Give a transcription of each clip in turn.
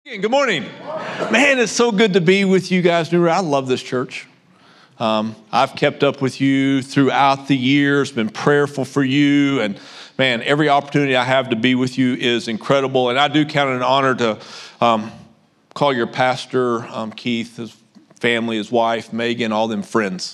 Good morning. Man, it's so good to be with you guys. I love this church. I've kept up with you throughout the years, been prayerful for you, and man, every opportunity I have to be with you is incredible. And I do count it an honor to call your pastor, Keith, his family, his wife, Megan, all them friends.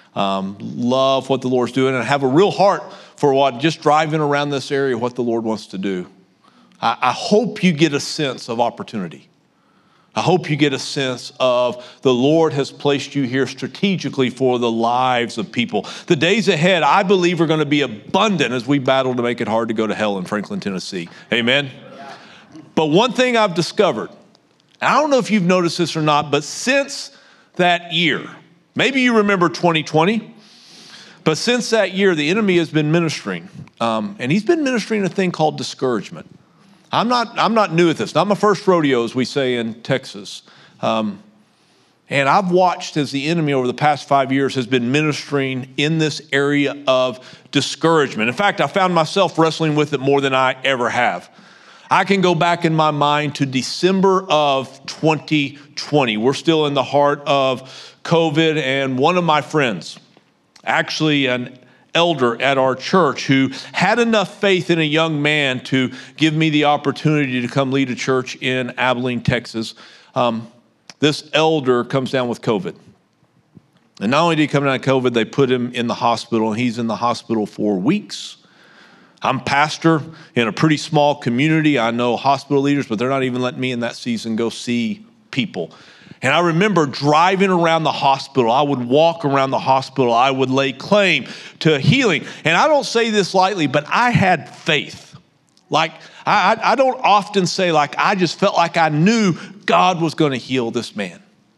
Love what the Lord's doing, and I have a real heart for just driving around this area, what the Lord wants to do. I hope you get a sense of opportunity. I hope you get a sense of the Lord has placed you here strategically for the lives of people. The days ahead, I believe, are going to be abundant as we battle to make it hard to go to hell in Franklin, Tennessee. Amen? But one thing I've discovered, and I don't know if you've noticed this or not, but since that year, maybe you remember 2020, but since that year, the enemy has been ministering. And he's been ministering a thing called discouragement. I'm not new at this. Not my first rodeo, as we say in Texas. And I've watched as the enemy over the past 5 years has been ministering in this area of discouragement. In fact, I found myself wrestling with it more than I ever have. I can go back in my mind to December of 2020. We're still in the heart of COVID, and one of my friends, actually an elder at our church who had enough faith in a young man to give me the opportunity to come lead a church in Abilene, Texas. This elder comes down with COVID. And not only did he come down with COVID, they put him in the hospital, and he's in the hospital for weeks. I'm pastor in a pretty small community. I know hospital leaders, but they're not even letting me in that season go see people. And I remember driving around the hospital. I would walk around the hospital. I would lay claim to healing. And I don't say this lightly, but I had faith. Like, I don't often say, like, I just felt like I knew God was going to heal this man.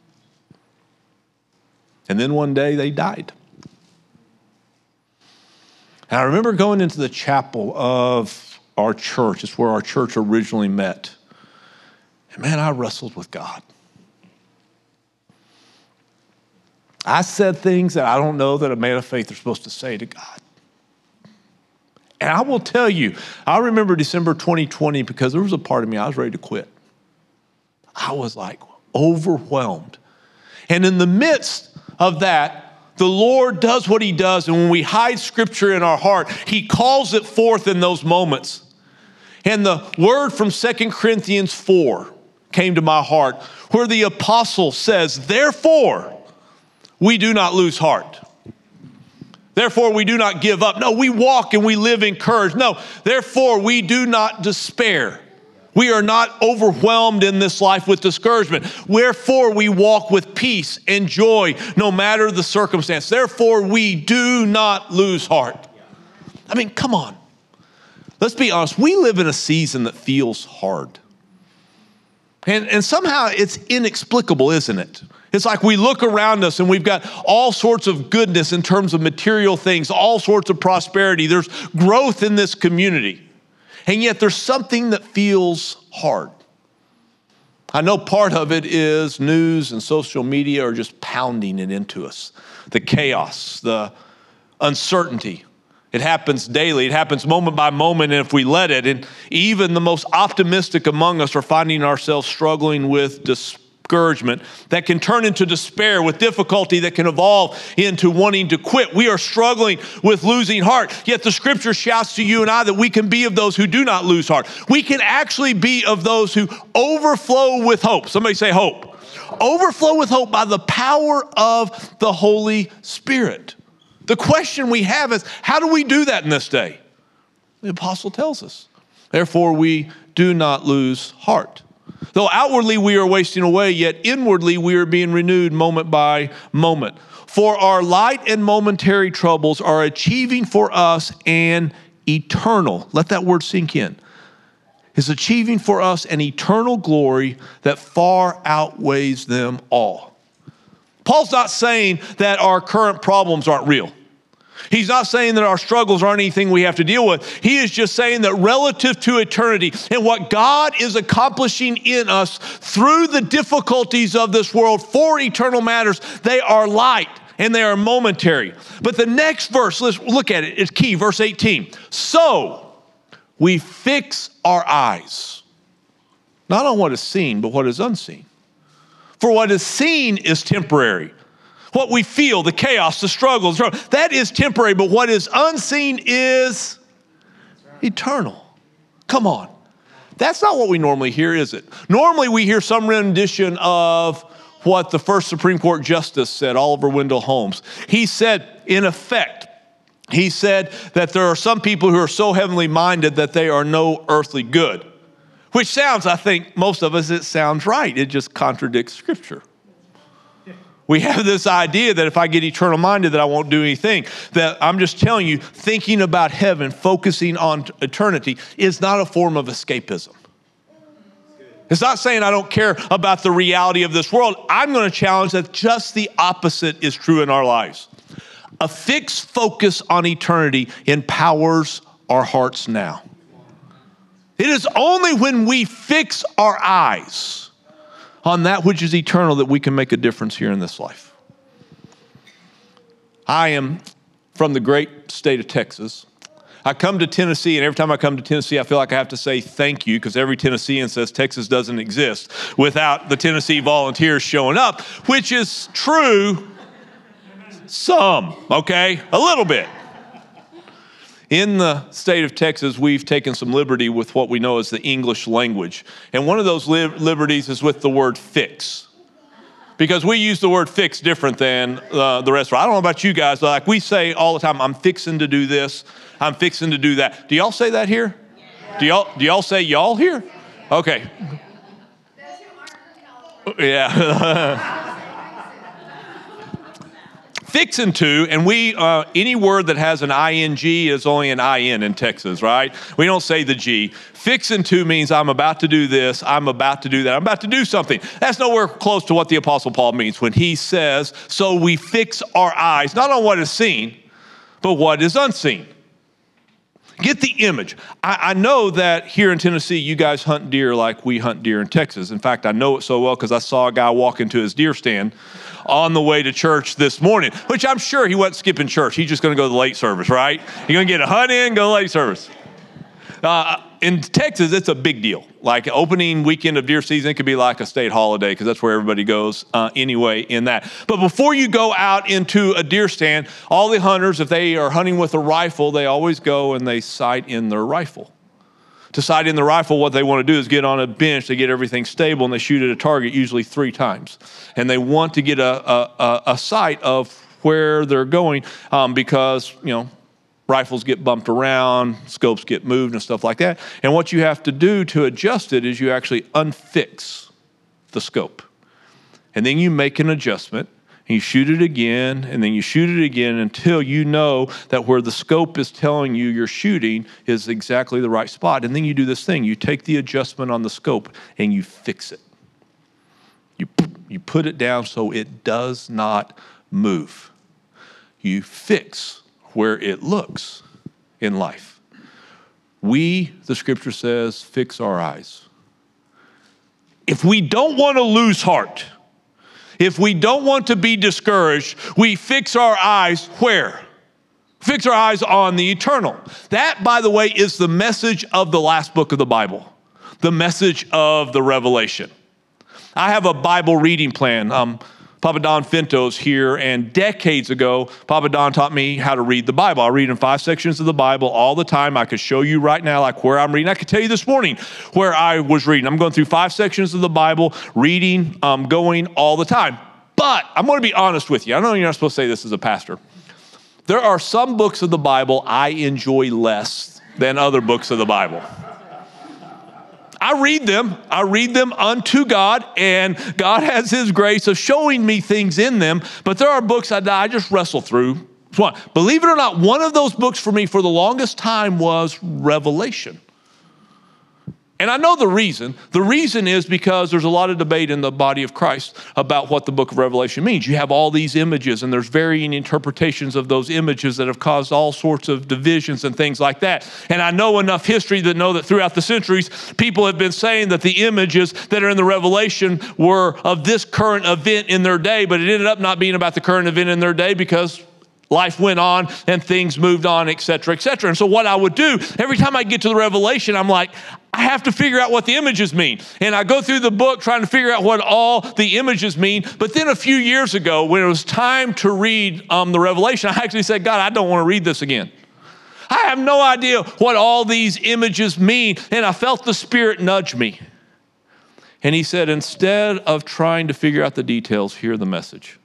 And then one day they died. And I remember going into the chapel of our church. It's where our church originally met. And man, I wrestled with God. I said things that I don't know that a man of faith is supposed to say to God. And I will tell you, I remember December 2020 because there was a part of me, I was ready to quit. I was like overwhelmed. And in the midst of that, the Lord does what he does. And when we hide scripture in our heart, he calls it forth in those moments. And the word from 2 Corinthians 4 came to my heart where the apostle says, therefore, we do not lose heart. Therefore, we do not give up. No, we walk and we live in courage. No, therefore, we do not despair. We are not overwhelmed in this life with discouragement. Wherefore, we walk with peace and joy no matter the circumstance. Therefore, we do not lose heart. I mean, come on. Let's be honest. We live in a season that feels hard. And somehow it's inexplicable, isn't it? It's like we look around us and we've got all sorts of goodness in terms of material things, all sorts of prosperity. There's growth in this community. And yet there's something that feels hard. I know part of it is news and social media are just pounding it into us. The chaos, the uncertainty. It happens daily. It happens moment by moment, and if we let it, and even the most optimistic among us are finding ourselves struggling with discouragement that can turn into despair, with difficulty that can evolve into wanting to quit. We are struggling with losing heart, yet the scripture shouts to you and I that we can be of those who do not lose heart. We can actually be of those who overflow with hope. Somebody say hope. Overflow with hope by the power of the Holy Spirit. The question we have is, how do we do that in this day? The apostle tells us, therefore we do not lose heart. Though outwardly we are wasting away, yet inwardly we are being renewed moment by moment. For our light and momentary troubles are achieving for us an eternal, let that word sink in, is achieving for us an eternal glory that far outweighs them all. Paul's not saying that our current problems aren't real. He's not saying that our struggles aren't anything we have to deal with. He is just saying that relative to eternity and what God is accomplishing in us through the difficulties of this world for eternal matters, they are light and they are momentary. But the next verse, let's look at it, it's key, verse 18. So we fix our eyes. not on what is seen, but what is unseen. For what is seen is temporary. What we feel, the chaos, the struggles, that is temporary, but what is unseen is eternal. Come on. That's not what we normally hear, is it? Normally we hear some rendition of what the first Supreme Court Justice said, Oliver Wendell Holmes. He said, in effect, he said that there are some people who are so heavenly minded that they are no earthly good. Which sounds, I think, most of us, it sounds right. It just contradicts Scripture. We have this idea that if I get eternal minded that I won't do anything. That I'm just telling you, thinking about heaven, focusing on eternity is not a form of escapism. It's not saying I don't care about the reality of this world. I'm going to challenge that just the opposite is true in our lives. A fixed focus on eternity empowers our hearts now. It is only when we fix our eyes on that which is eternal that we can make a difference here in this life. I am from the great state of Texas. I come to Tennessee, and every time I come to Tennessee, I feel like I have to say thank you, because every Tennessean says Texas doesn't exist without the Tennessee volunteers showing up, which is true some, okay? A little bit. In the state of Texas, we've taken some liberty with what we know as the English language. And one of those liberties is with the word fix. Because we use the word fix different than the rest of it. I don't know about you guys, but like we say all the time, I'm fixing to do this, I'm fixing to do that. Do y'all say that here? Yeah. Do y'all say y'all here? Okay. Yeah. Fixing to, and we, any word that has an ing is only an in Texas, right? We don't say the G. Fixing to means I'm about to do this, I'm about to do that, I'm about to do something. That's nowhere close to what the Apostle Paul means when he says, so we fix our eyes, not on what is seen, but what is unseen. Get the image. I know that here in Tennessee, you guys hunt deer like we hunt deer in Texas. In fact, I know it so well because I saw a guy walk into his deer stand on the way to church this morning, which I'm sure he wasn't skipping church. He's just going to go to the late service, right? You're going to get a hunt in, go to late service. In Texas, it's a big deal. Like opening weekend of deer season, it could be like a state holiday because that's where everybody goes anyway in that. But before you go out into a deer stand, all the hunters, if they are hunting with a rifle, they always go and they sight in their rifle. To sight in the rifle, what they want to do is get on a bench, they get everything stable, and they shoot at a target usually 3 times. And they want to get a sight of where they're going because, rifles get bumped around, scopes get moved and stuff like that. And what you have to do to adjust it is you actually unfix the scope. And then you make an adjustment, and you shoot it again, and then you shoot it again until you know that where the scope is telling you you're shooting is exactly the right spot. And then you do this thing. You take the adjustment on the scope, and you fix it. You put it down so it does not move. You fix where it looks in life. We, the scripture says, fix our eyes. If we don't want to lose heart, if we don't want to be discouraged, we fix our eyes where? Fix our eyes on the eternal. That, by the way, is the message of the last book of the Bible, the message of the Revelation. I have a Bible reading plan. Papa Don Finto's here, and decades ago, Papa Don taught me how to read the Bible. I read in 5 sections of the Bible all the time. I could show you right now, like where I'm reading. I could tell you this morning where I was reading. I'm going through 5 sections of the Bible, reading, going all the time. But I'm going to be honest with you. I know you're not supposed to say this as a pastor. There are some books of the Bible I enjoy less than other books of the Bible. I read them unto God, and God has his grace of showing me things in them, but there are books I just wrestle through. Believe it or not, one of those books for me for the longest time was Revelation. And I know the reason. The reason is because there's a lot of debate in the body of Christ about what the book of Revelation means. You have all these images, and there's varying interpretations of those images that have caused all sorts of divisions and things like that. And I know enough history to know that throughout the centuries, people have been saying that the images that are in the Revelation were of this current event in their day, but it ended up not being about the current event in their day because life went on and things moved on, et cetera, et cetera. And so what I would do, every time I get to the Revelation, I'm like, I have to figure out what the images mean. And I go through the book trying to figure out what all the images mean. But then a few years ago, when it was time to read the Revelation, I actually said, God, I don't want to read this again. I have no idea what all these images mean. And I felt the Spirit nudge me. And he said, instead of trying to figure out the details, hear the message.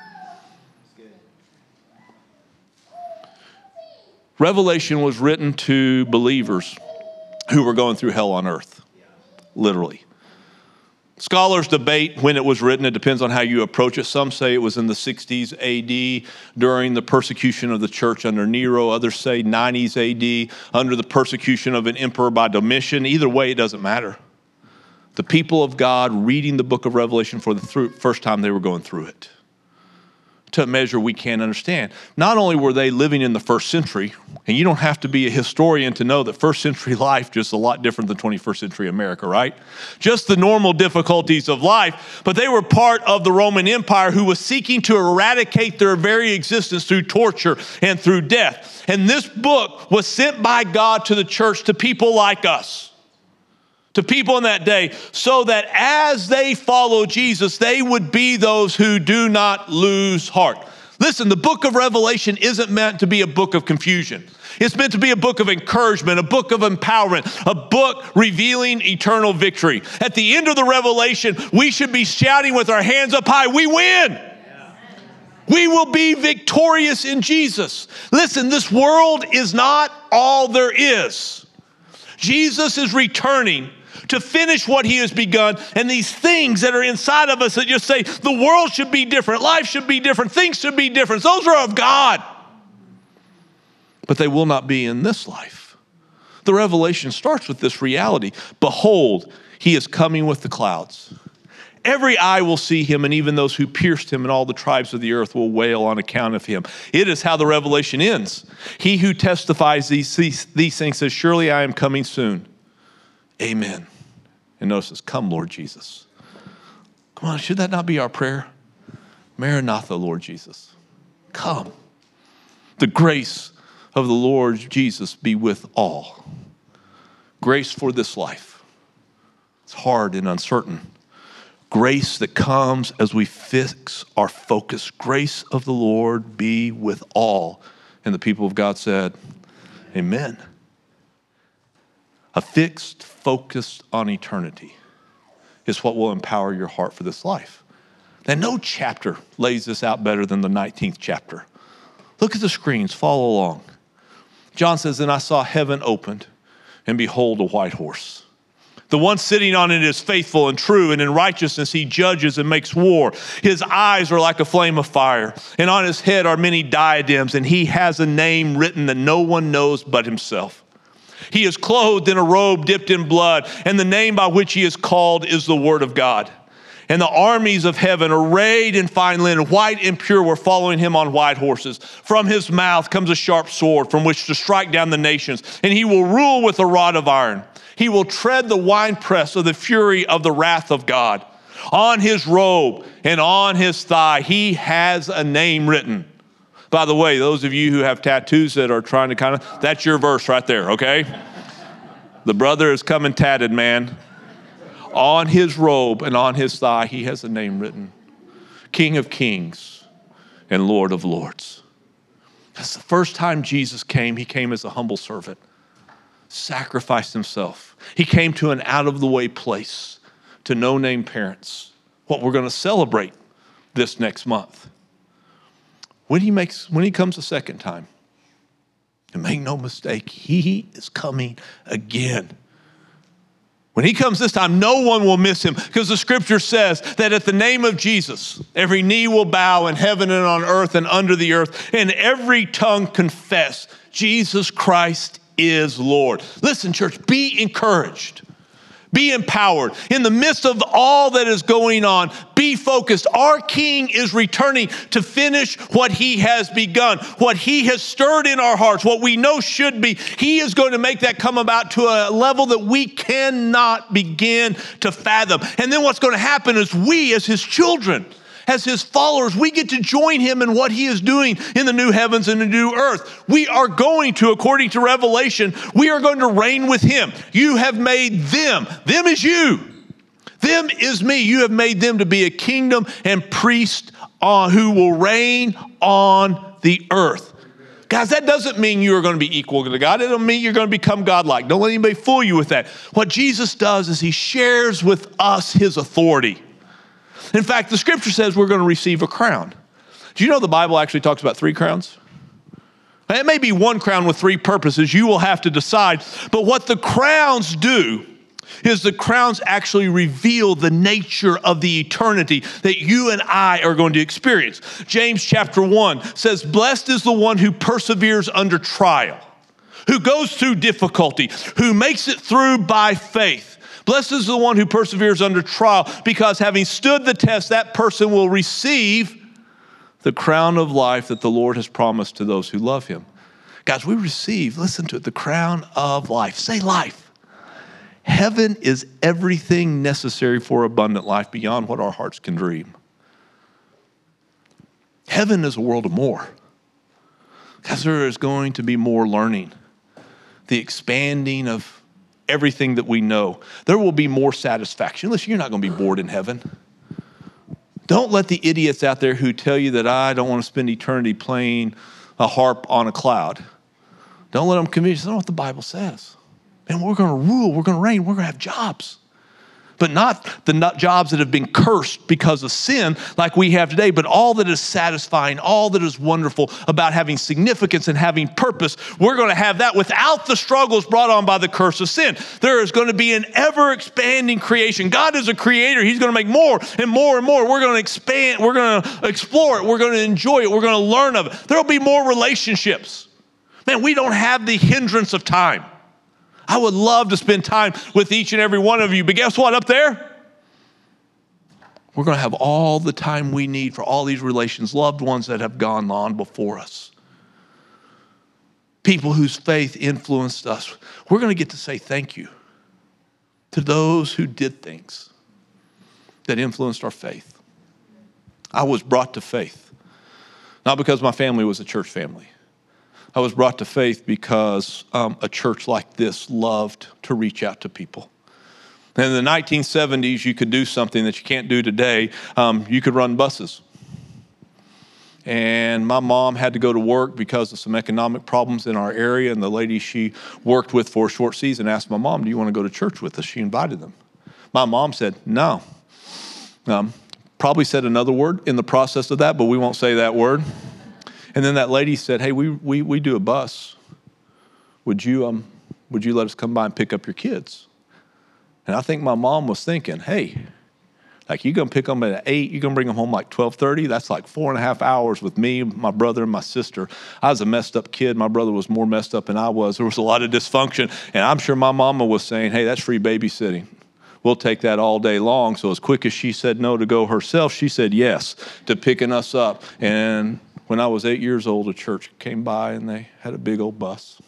Revelation was written to believers who were going through hell on earth, literally. Scholars debate when it was written. It depends on how you approach it. Some say it was in the 60s AD during the persecution of the church under Nero. Others say 90s AD under the persecution of an emperor by Domitian. Either way, it doesn't matter. The people of God reading the book of Revelation for the first time, they were going through it to a measure we can't understand. Not only were they living in the first century, and you don't have to be a historian to know that first century life just a lot different than 21st century America, right? Just the normal difficulties of life, but they were part of the Roman Empire who was seeking to eradicate their very existence through torture and through death. And this book was sent by God to the church, to people like us, to people in that day, so that as they follow Jesus, they would be those who do not lose heart. Listen, the book of Revelation isn't meant to be a book of confusion. It's meant to be a book of encouragement, a book of empowerment, a book revealing eternal victory. At the end of the Revelation, we should be shouting with our hands up high, we win. We will be victorious in Jesus. Listen, this world is not all there is. Jesus is returning to finish what he has begun, and these things that are inside of us that just say the world should be different, life should be different, things should be different, those are of God. But they will not be in this life. The Revelation starts with this reality. Behold, he is coming with the clouds. Every eye will see him, and even those who pierced him, and all the tribes of the earth will wail on account of him. It is how the Revelation ends. He who testifies these things says, surely I am coming soon. Amen. And notice, come, Lord Jesus. Come on, should that not be our prayer? Maranatha, Lord Jesus. Come. The grace of the Lord Jesus be with all. Grace for this life. It's hard and uncertain. Grace that comes as we fix our focus. Grace of the Lord be with all. And the people of God said, amen. A fixed focus on eternity is what will empower your heart for this life. And no chapter lays this out better than the 19th chapter. Look at the screens, follow along. John says, and I saw heaven opened, and behold, a white horse. The one sitting on it is faithful and true, and in righteousness he judges and makes war. His eyes are like a flame of fire, and on his head are many diadems, and he has a name written that no one knows but himself. He is clothed in a robe dipped in blood, and the name by which he is called is the Word of God. And the armies of heaven, arrayed in fine linen, white and pure, were following him on white horses. From his mouth comes a sharp sword from which to strike down the nations, and he will rule with a rod of iron. He will tread the winepress of the fury of the wrath of God. On his robe and on his thigh, he has a name written. By the way, those of you who have tattoos that are trying to that's your verse right there, okay? The brother is coming tatted, man. On his robe and on his thigh, he has a name written. King of Kings and Lord of Lords. That's the first time Jesus came. He came as a humble servant. Sacrificed himself. He came to an out-of-the-way place to no-name parents. What we're going to celebrate this next month. When he comes a second time, and make no mistake, he is coming again. When he comes this time, no one will miss him, because the scripture says that at the name of Jesus, every knee will bow in heaven and on earth and under the earth, and every tongue confess Jesus Christ is Lord. Listen, church, be encouraged. Be empowered. In the midst of all that is going on, be focused. Our King is returning to finish what he has begun, what he has stirred in our hearts, what we know should be. He is going to make that come about to a level that we cannot begin to fathom. And then what's going to happen is we, as his children, as his followers, we get to join him in what he is doing in the new heavens and the new earth. We are going to, according to Revelation, we are going to reign with him. You have made them. Them is you. Them is me. You have made them to be a kingdom and priest who will reign on the earth. Guys, that doesn't mean you are going to be equal to God. It doesn't mean you're going to become godlike. Don't let anybody fool you with that. What Jesus does is he shares with us his authority. In fact, the scripture says we're going to receive a crown. Do you know the Bible actually talks about 3 crowns? It may be 1 crown with 3 purposes. You will have to decide. But what the crowns do is the crowns actually reveal the nature of the eternity that you and I are going to experience. James chapter 1 says, blessed is the one who perseveres under trial, who goes through difficulty, who makes it through by faith. Blessed is the one who perseveres under trial, because having stood the test, that person will receive the crown of life that the Lord has promised to those who love him. Guys, we receive, listen to it, the crown of life. Say life. Heaven is everything necessary for abundant life beyond what our hearts can dream. Heaven is a world of more. Because there is going to be more learning, the expanding of everything that we know. There will be more satisfaction. Listen, you're not going to be bored in heaven. Don't let the idiots out there who tell you that I don't want to spend eternity playing a harp on a cloud. Don't let them convince you. That's not what the Bible says. And we're going to rule, we're going to reign, we're going to have jobs. But not the jobs that have been cursed because of sin like we have today, but all that is satisfying, all that is wonderful about having significance and having purpose. We're going to have that without the struggles brought on by the curse of sin. There is going to be an ever-expanding creation. God is a creator. He's going to make more and more and more. We're going to expand. We're going to explore it. We're going to enjoy it. We're going to learn of it. There will be more relationships. Man, we don't have the hindrance of time. I would love to spend time with each and every one of you, but guess what? Up there, we're going to have all the time we need for all these relations, loved ones that have gone on before us, people whose faith influenced us. We're going to get to say thank you to those who did things that influenced our faith. I was brought to faith, not because my family was a church family. I was brought to faith because a church like this loved to reach out to people. And in the 1970s, you could do something that you can't do today. You could run buses. And my mom had to go to work because of some economic problems in our area. And the lady she worked with for a short season asked my mom, do you want to go to church with us? She invited them. My mom said, no. Probably said another word in the process of that, but we won't say that word. And then that lady said, hey, we do a bus. Would you let us come by and pick up your kids? And I think my mom was thinking, hey, like you're going to pick them at 8, you're going to bring them home like 12:30. That's like 4.5 hours with me, my brother, and my sister. I was a messed up kid. My brother was more messed up than I was. There was a lot of dysfunction. And I'm sure my mama was saying, hey, that's free babysitting. We'll take that all day long. So as quick as she said no to go herself, she said yes to picking us up. And when I was 8 years old, a church came by and they had a big old bus.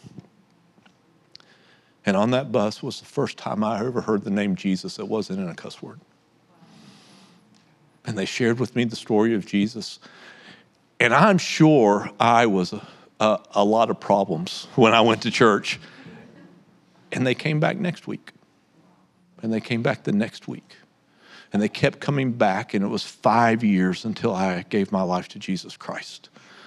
And on that bus was the first time I ever heard the name Jesus that wasn't in a cuss word. And they shared with me the story of Jesus. And I'm sure I was a lot of problems when I went to church. And they came back next week. And they came back the next week. And they kept coming back, and it was 5 years until I gave my life to Jesus Christ.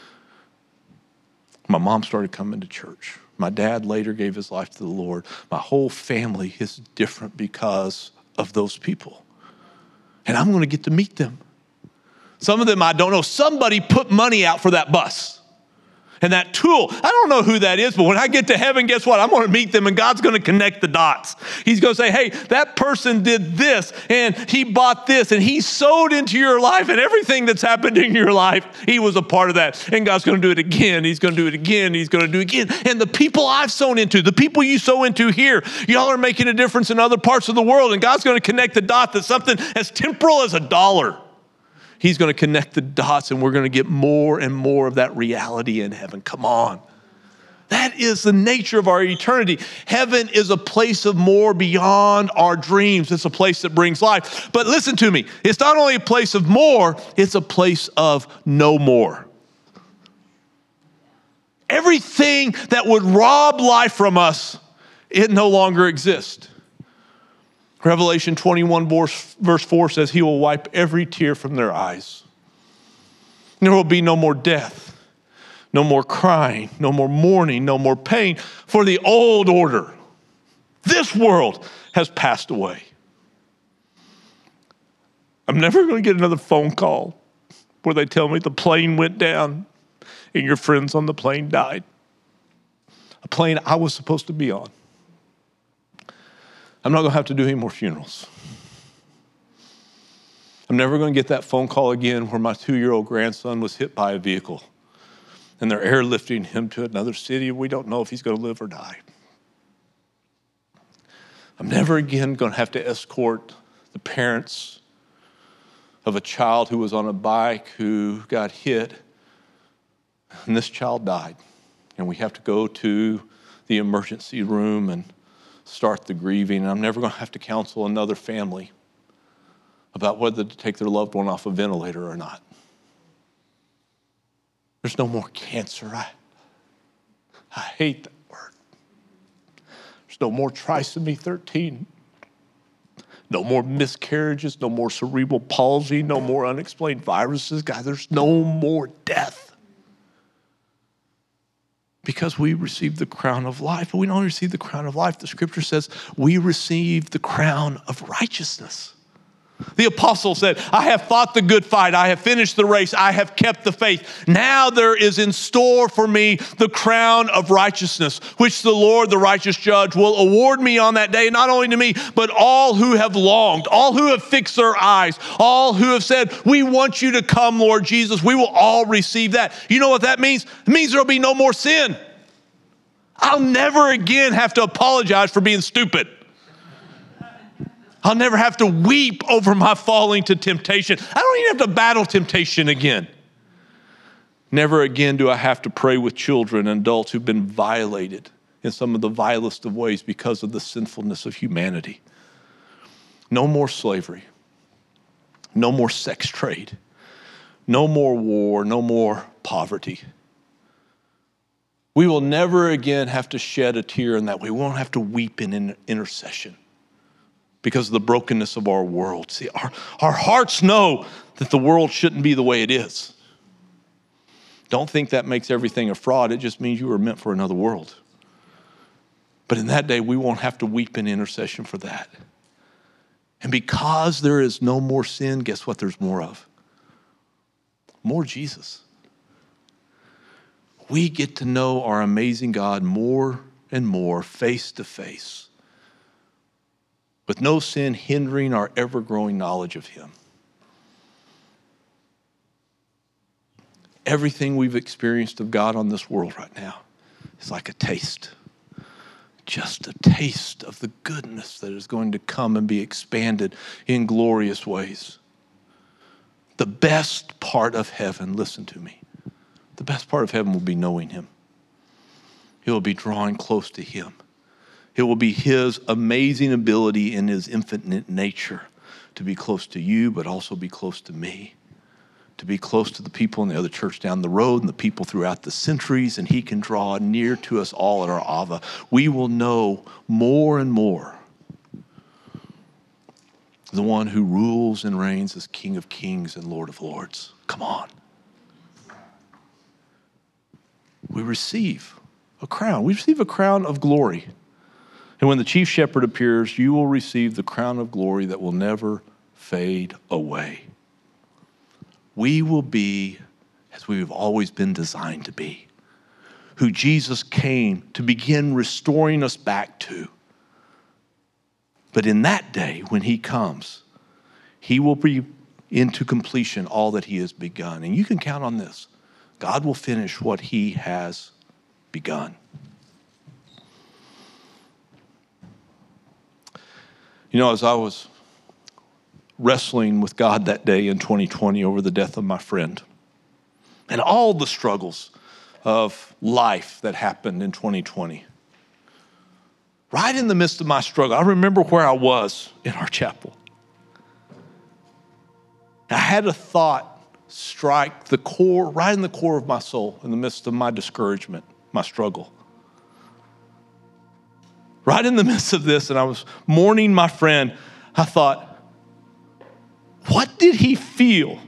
My mom started coming to church. My dad later gave his life to the Lord. My whole family is different because of those people. And I'm going to get to meet them. Some of them I don't know. Somebody put money out for that bus. And that tool, I don't know who that is, but when I get to heaven, guess what? I'm going to meet them, and God's going to connect the dots. He's going to say, hey, that person did this, and he bought this, and he sowed into your life, and everything that's happened in your life, he was a part of that. And God's going to do it again. He's going to do it again. He's going to do it again. And the people I've sown into, the people you sow into here, y'all are making a difference in other parts of the world, and God's going to connect the dot to something as temporal as $1. He's going to connect the dots, and we're going to get more and more of that reality in heaven. Come on. That is the nature of our eternity. Heaven is a place of more beyond our dreams. It's a place that brings life. But listen to me. It's not only a place of more, it's a place of no more. Everything that would rob life from us, it no longer exists. Revelation 21 verse 4 says, he will wipe every tear from their eyes. There will be no more death. No more crying, no more mourning, no more pain, for the old order, this world, has passed away. I'm never going to get another phone call where they tell me the plane went down and your friends on the plane died. A plane I was supposed to be on. I'm not going to have to do any more funerals. I'm never going to get that phone call again where my 2-year-old grandson was hit by a vehicle and they're airlifting him to another city. We don't know if he's going to live or die. I'm never again going to have to escort the parents of a child who was on a bike who got hit, and this child died. And we have to go to the emergency room and start the grieving. And I'm never going to have to counsel another family about whether to take their loved one off a ventilator or not. There's no more cancer. I hate that word. There's no more trisomy 13. No more miscarriages, no more cerebral palsy, no more unexplained viruses. God, there's no more death. Because we received the crown of life. But we don't receive the crown of life. The scripture says we receive the crown of righteousness. The apostle said, I have fought the good fight. I have finished the race. I have kept the faith. Now there is in store for me the crown of righteousness, which the Lord, the righteous judge, will award me on that day, not only to me, but all who have longed, all who have fixed their eyes, all who have said, we want you to come, Lord Jesus. We will all receive that. You know what that means? It means there'll be no more sin. I'll never again have to apologize for being stupid. I'll never have to weep over my falling to temptation. I don't even have to battle temptation again. Never again do I have to pray with children and adults who've been violated in some of the vilest of ways because of the sinfulness of humanity. No more slavery. No more sex trade. No more war. No more poverty. We will never again have to shed a tear in that way. We won't have to weep in intercession because of the brokenness of our world. See, our hearts know that the world shouldn't be the way it is. Don't think that makes everything a fraud. It just means you were meant for another world. But in that day, we won't have to weep in intercession for that. And because there is no more sin, guess what there's more of? More Jesus. We get to know our amazing God more and more face to face, with no sin hindering our ever-growing knowledge of him. Everything we've experienced of God on this world right now is like a taste. Just a taste of the goodness that is going to come and be expanded in glorious ways. The best part of heaven, listen to me, the best part of heaven will be knowing him. It will be drawing close to him. It will be his amazing ability in his infinite nature to be close to you, but also be close to me, to be close to the people in the other church down the road and the people throughout the centuries, and he can draw near to us all at our Ava. We will know more and more the one who rules and reigns as King of Kings and Lord of Lords. Come on. We receive a crown. We receive a crown of glory. And when the chief shepherd appears, you will receive the crown of glory that will never fade away. We will be as we've always been designed to be, who Jesus came to begin restoring us back to. But in that day, when he comes, he will bring into completion all that he has begun. And you can count on this. God will finish what he has begun. You know, as I was wrestling with God that day in 2020 over the death of my friend and all the struggles of life that happened in 2020. Right in the midst of my struggle, I remember where I was in our chapel. I had a thought strike the core, right in the core of my soul, in the midst of my discouragement, my struggle. Right in the midst of this, and I was mourning my friend, I thought, what did he feel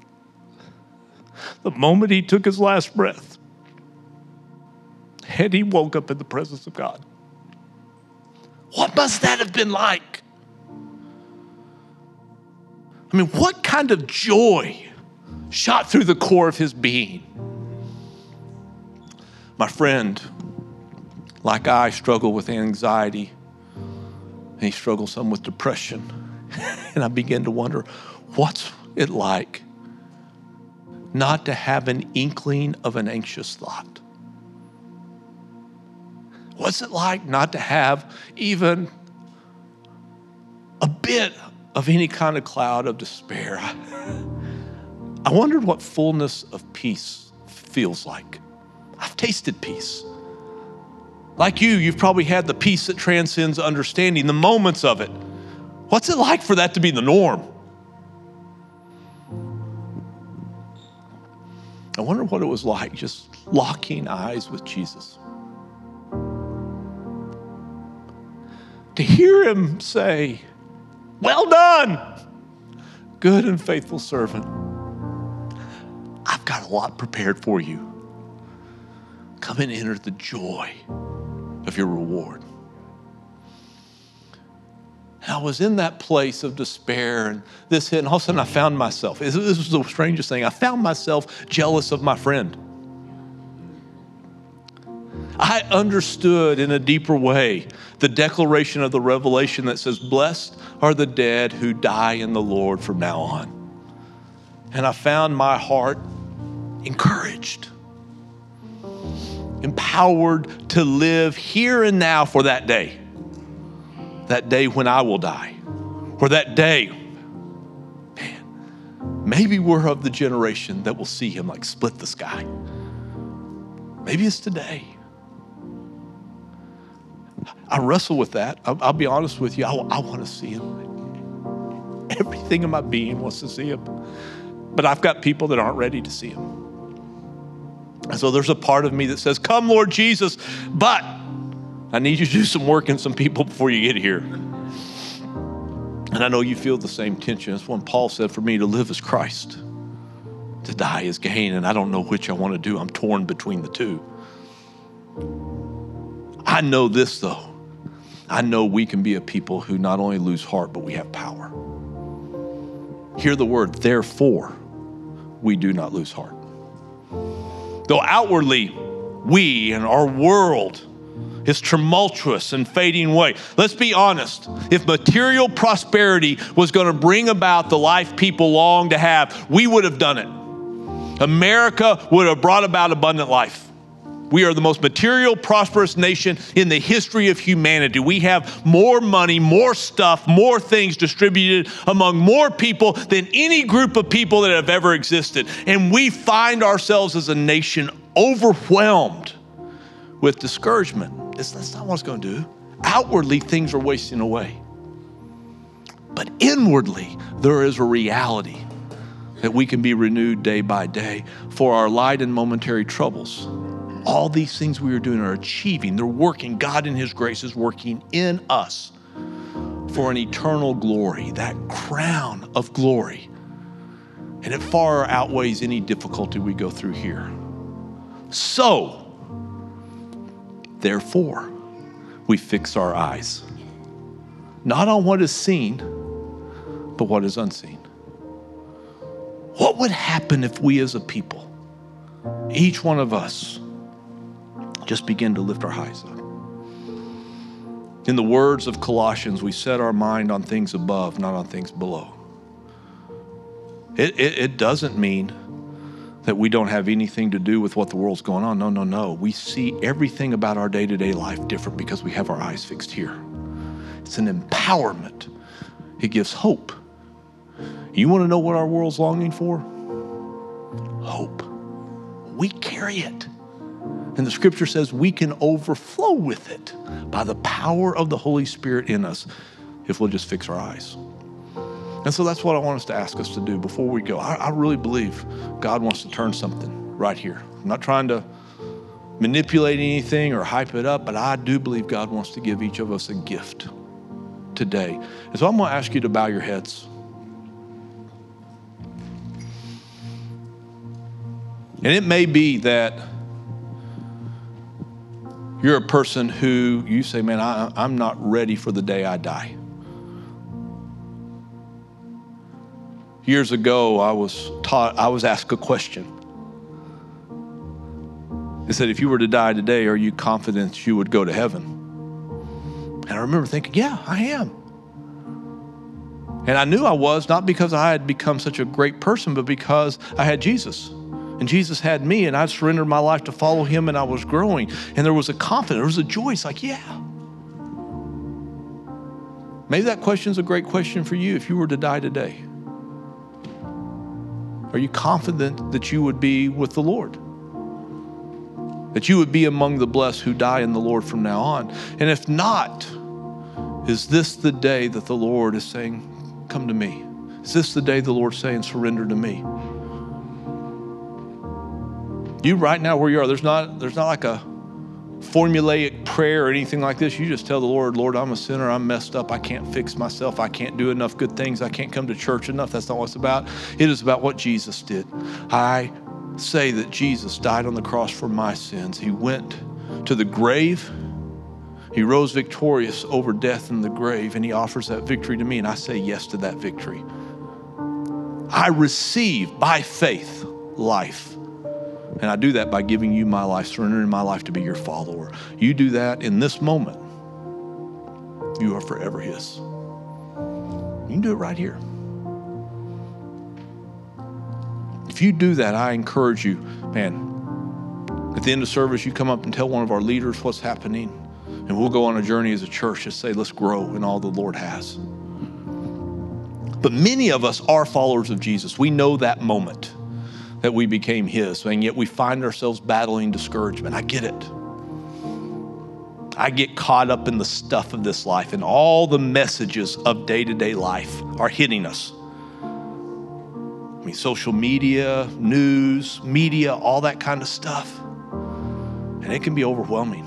the moment he took his last breath and he woke up in the presence of God? What must that have been like? I mean, what kind of joy shot through the core of his being? My friend, like I, struggle with anxiety, and he struggles some with depression. And I began to wonder, what's it like not to have an inkling of an anxious thought? What's it like not to have even a bit of any kind of cloud of despair? I wondered what fullness of peace feels like. I've tasted peace. Like you've probably had the peace that transcends understanding, the moments of it. What's it like for that to be the norm? I wonder what it was like just locking eyes with Jesus. To hear him say, well done, good and faithful servant. I've got a lot prepared for you. Come and enter the joy of your reward. And I was in that place of despair, and this hit, and all of a sudden I found myself, this was the strangest thing, I found myself jealous of my friend. I understood in a deeper way the declaration of the Revelation that says, blessed are the dead who die in the Lord from now on. And I found my heart encouraged, empowered to live here and now for that day when I will die, or that day, man, maybe we're of the generation that will see him like split the sky. Maybe it's today. I wrestle with that. I'll be honest with you. I want to see him. Everything in my being wants to see him. But I've got people that aren't ready to see him. And so there's a part of me that says, come, Lord Jesus, but I need you to do some work in some people before you get here. And I know you feel the same tension. That's when Paul said, for me to live is Christ, to die is gain. And I don't know which I want to do. I'm torn between the two. I know this, though. I know we can be a people who not only lose heart, but we have power. Hear the word, therefore, we do not lose heart. Though outwardly, we and our world is tumultuous and fading away. Let's be honest. If material prosperity was going to bring about the life people long to have, we would have done it. America would have brought about abundant life. We are the most material, prosperous nation in the history of humanity. We have more money, more stuff, more things distributed among more people than any group of people that have ever existed. And we find ourselves as a nation overwhelmed with discouragement. That's not what it's going to do. Outwardly, things are wasting away. But inwardly, there is a reality that we can be renewed day by day for our light and momentary troubles. All these things we are doing are achieving. They're working. God in his grace is working in us for an eternal glory, that crown of glory. And it far outweighs any difficulty we go through here. So, therefore, we fix our eyes, not on what is seen, but what is unseen. What would happen if we as a people, each one of us, just begin to lift our eyes up? In the words of Colossians, we set our mind on things above, not on things below. It doesn't mean that we don't have anything to do with what the world's going on. No. We see everything about our day-to-day life different because we have our eyes fixed here. It's an empowerment. It gives hope. You want to know what our world's longing for? Hope. We carry it. And the scripture says we can overflow with it by the power of the Holy Spirit in us if we'll just fix our eyes. And so that's what I want us to ask us to do before we go. I really believe God wants to turn something right here. I'm not trying to manipulate anything or hype it up, but I do believe God wants to give each of us a gift today. And so I'm going to ask you to bow your heads. And it may be that you're a person who you say, man, I'm not ready for the day I die. Years ago, I was asked a question. It said, if you were to die today, are you confident you would go to heaven? And I remember thinking, yeah, I am. And I knew I was, not because I had become such a great person, but because I had Jesus. And Jesus had me, and I surrendered my life to follow him, and I was growing. And there was a confidence, there was a joy. It's like, yeah. Maybe that question's a great question for you if you were to die today. Are you confident that you would be with the Lord? That you would be among the blessed who die in the Lord from now on? And if not, is this the day that the Lord is saying, come to me? Is this the day the Lord's saying, surrender to me? You right now where you are, there's not like a formulaic prayer or anything like this. You just tell the Lord, Lord, I'm a sinner. I'm messed up. I can't fix myself. I can't do enough good things. I can't come to church enough. That's not what it's about. It is about what Jesus did. I say that Jesus died on the cross for my sins. He went to the grave. He rose victorious over death in the grave, and he offers that victory to me, and I say yes to that victory. I receive by faith life. And I do that by giving you my life, surrendering my life to be your follower. You do that in this moment, you are forever his. You can do it right here. If you do that, I encourage you, man, at the end of service, you come up and tell one of our leaders what's happening, and we'll go on a journey as a church to say, let's grow in all the Lord has. But many of us are followers of Jesus. We know that moment that we became his, and yet we find ourselves battling discouragement. I get it. I get caught up in the stuff of this life, and all the messages of day-to-day life are hitting us. I mean, social media, news, media, all that kind of stuff. And it can be overwhelming.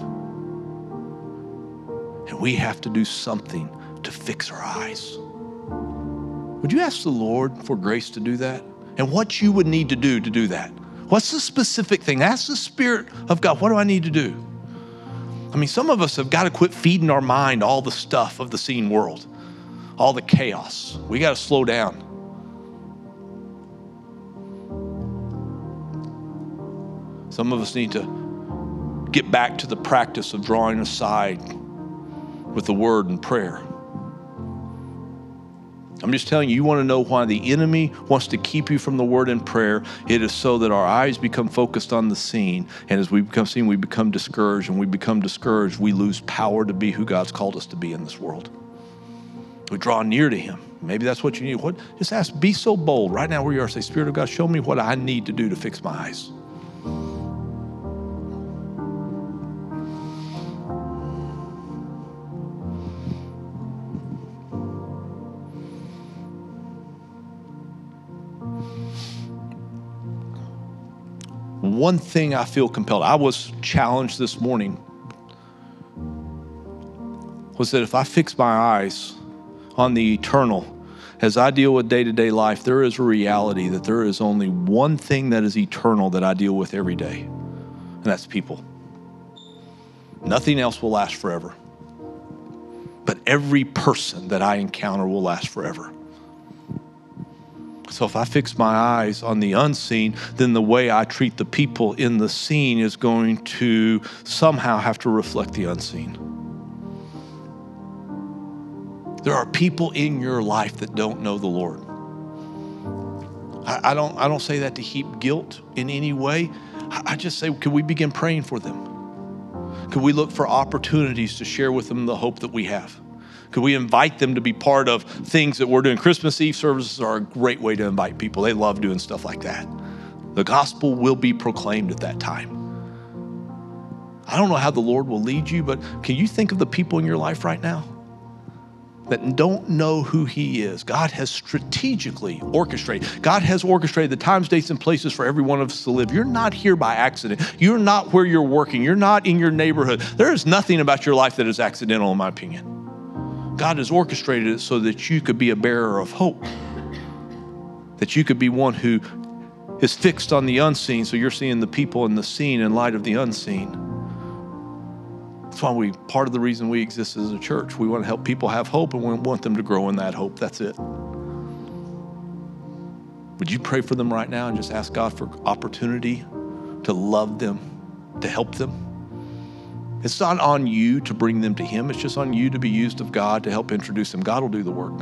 And we have to do something to fix our eyes. Would you ask the Lord for grace to do that? And what you would need to do that. What's the specific thing? Ask the Spirit of God, what do I need to do? I mean, some of us have got to quit feeding our mind all the stuff of the seen world, all the chaos. We got to slow down. Some of us need to get back to the practice of drawing aside with the word and prayer. I'm just telling you, you want to know why the enemy wants to keep you from the word and prayer. It is so that our eyes become focused on the seen. And as we become seen, we become discouraged. And we become discouraged, we lose power to be who God's called us to be in this world. We draw near to him. Maybe that's what you need. Just ask, be so bold right now where you are. Say, Spirit of God, show me what I need to do to fix my eyes. One thing I feel compelled, I was challenged this morning, was that if I fix my eyes on the eternal, as I deal with day-to-day life, there is a reality that there is only one thing that is eternal that I deal with every day, and that's people. Nothing else will last forever. But every person that I encounter will last forever. So if I fix my eyes on the unseen, then the way I treat the people in the seen is going to somehow have to reflect the unseen. There are people in your life that don't know the Lord. I don't say that to heap guilt in any way. I just say, can we begin praying for them? Could we look for opportunities to share with them the hope that we have? Could we invite them to be part of things that we're doing? Christmas Eve services are a great way to invite people. They love doing stuff like that. The gospel will be proclaimed at that time. I don't know how the Lord will lead you, but can you think of the people in your life right now that don't know who he is? God has strategically orchestrated. God has orchestrated the times, dates, and places for every one of us to live. You're not here by accident. You're not where you're working. You're not in your neighborhood. There is nothing about your life that is accidental, in my opinion. God has orchestrated it so that you could be a bearer of hope, that you could be one who is fixed on the unseen, so you're seeing the people in the seen in light of the unseen. That's why part of the reason we exist as a church. We want to help people have hope, and we want them to grow in that hope. That's it. Would you pray for them right now and just ask God for opportunity to love them, to help them? It's not on you to bring them to him. It's just on you to be used of God to help introduce them. God will do the work.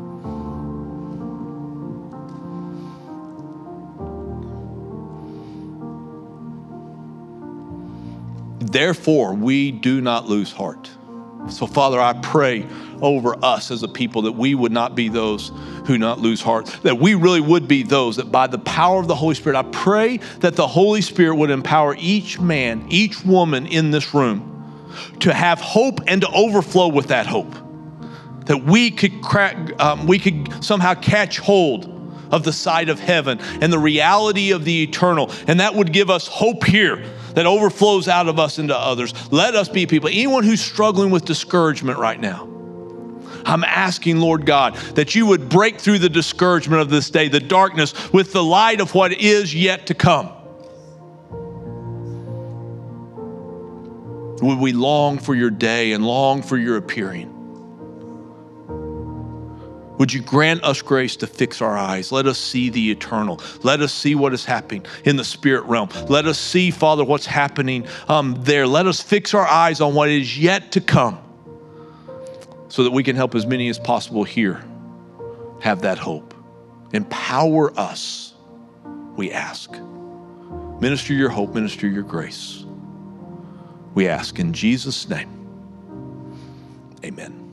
Therefore, we do not lose heart. So, Father, I pray over us as a people that we would not be those who not lose heart, that we really would be those that by the power of the Holy Spirit, I pray that the Holy Spirit would empower each man, each woman in this room to have hope and to overflow with that hope, that we could somehow catch hold of the sight of heaven and the reality of the eternal, and that would give us hope here that overflows out of us into others. Let us be people. Anyone who's struggling with discouragement right now, I'm asking, Lord God, that you would break through the discouragement of this day, the darkness, with the light of what is yet to come. Would we long for your day and long for your appearing? Would you grant us grace to fix our eyes? Let us see the eternal. Let us see what is happening in the spirit realm. Let us see, Father, what's happening there. Let us fix our eyes on what is yet to come so that we can help as many as possible here have that hope. Empower us, we ask. Minister your hope, minister your grace. We ask in Jesus' name. Amen.